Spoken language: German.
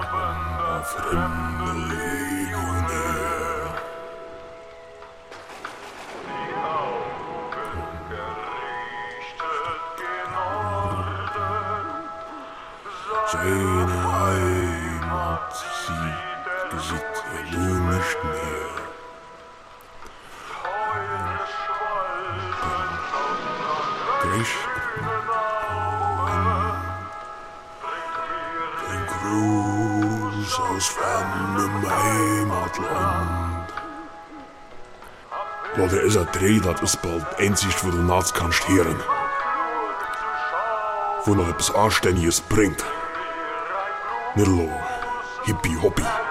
der fremde Legionär. Seine Heimat sieht er nun nicht mehr. Ein Gruß aus fremdem Heimatland. Wat er is een dreh, dat is bald einzig, wo du nachts kannst hören. Wo noch etwas Anständiges bringt. Nirlo, Hippie Hoppi.